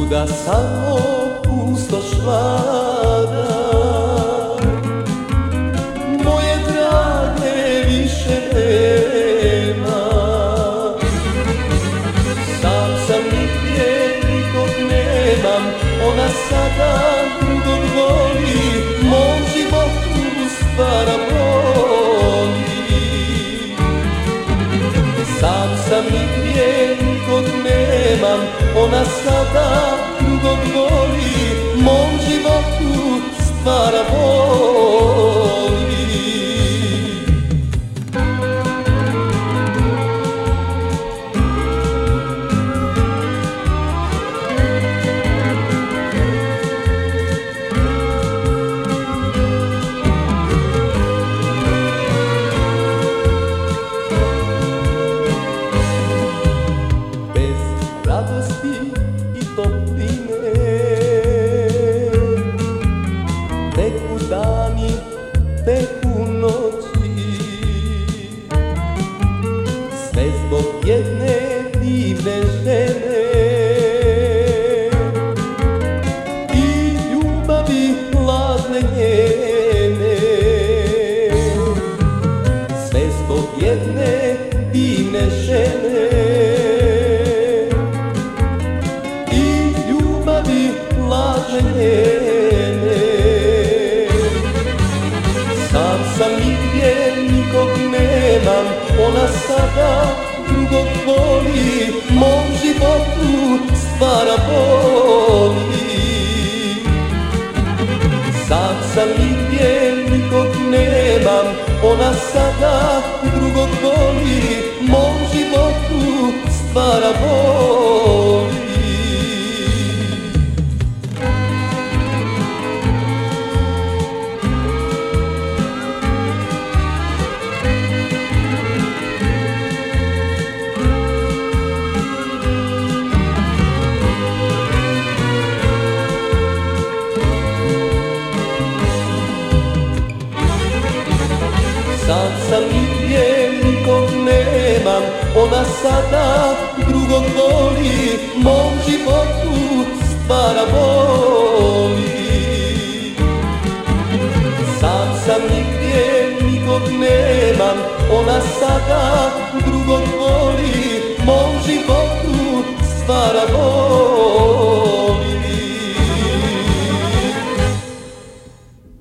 Svuda samo pustoš vlada, moje drage više nema. Sam sam nigdje, nikog nemam, ona sada drugog voli, mom životu stvara boli. Sam sam nigdje, nikog nemam, ona sada drugog voli, mom životu stvara boli. Radosti i topline, teku dani, teku noći, sve zbog jedne divne žene i ljubavi hladne njene. Sve zbog jedne divne žene njene. Sam sam nigdje, nikog nemam, ona sada drugog voli, mom životu stvara boli. Sam sam nigdje, nikog nemam, ona sada drugog voli, mom životu stvara boli. Sam sam nigdje, nikog nemam, ona sada drugog voli, mom životu stvara boli. Sam sam nigdje, nikog nemam, ona sada drugog voli, mom životu stvara boli.